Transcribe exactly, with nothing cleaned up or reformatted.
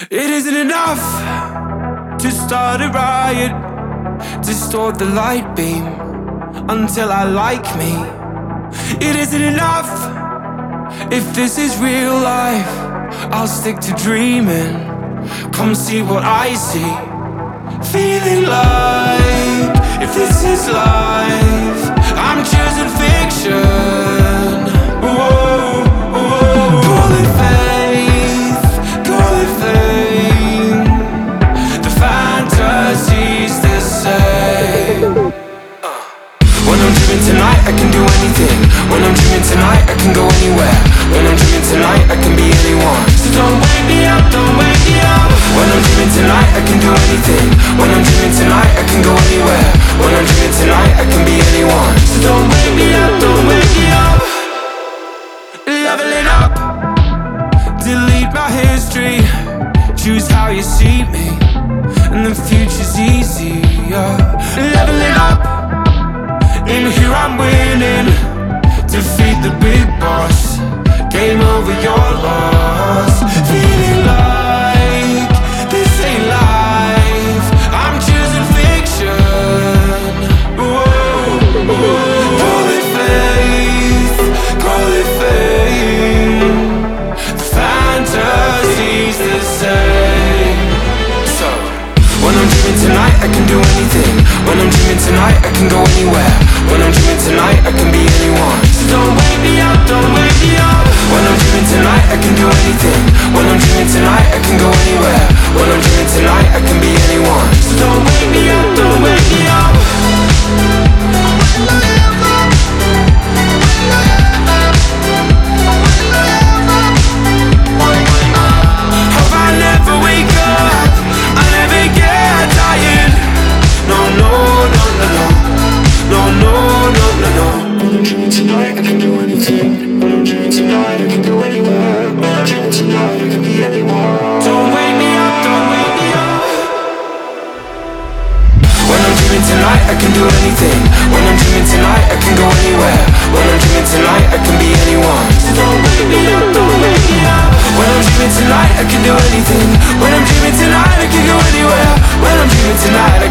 It isn't enough to start a riot, distort the light beam until I like me. It isn't enough. If this is real life, I'll stick to dreaming. Come see what I see. Feeling like if this is life, I'm choosing fiction. Whoa, whoa. Call it faith, call it fame. The fantasy's the same. uh. When I'm dreaming tonight, I can do anything. When I'm dreaming tonight, I can go anywhere. When I'm dreaming tonight, I can be anyone. So don't wake me up, don't wake me up. When I'm dreaming tonight, I can do anything. When I'm dreaming tonight, I can go anywhere. When I'm dreaming tonight, I can be anyone. So don't wake me up, don't wake me up. Leveling up, delete my history. Choose how you see me, and the future's easier. Leveling up, in here I'm winning. Defeat the big boss. Game over, your loss. Feeling like this ain't life. I'm choosing fiction. Whoa, whoa. Call it faith, call it fame. The fantasy's the same. So, when I'm dreaming tonight, I can do anything. When I'm dreaming tonight, I can go anywhere. When I'm dreaming tonight, I can be anyone. So don't wake me up, don't wake me up. When I'm dreaming tonight, I can do anything. When I'm dreaming tonight, I can go anywhere. When I'm dreaming tonight, I can be anyone. So don't wake me up, don't wake me up. Hope I never wake up, I never get tired. No, no, no, no, no. No, no, no, no, no. When I'm dreaming tonight, I can do anything. When I'm dreaming tonight, I can go anywhere. When I'm dreaming tonight, I can be anyone. Don't wake me up, don't wake me up. When I'm dreaming tonight, I can do anything. When I'm dreaming tonight, I can go anywhere. When I'm dreaming tonight, I can be anyone. So don't wake me up, don't wake me up. When I'm dreaming tonight, I can do anything. When I'm dreaming tonight, I can go anywhere. When I'm dreaming tonight, I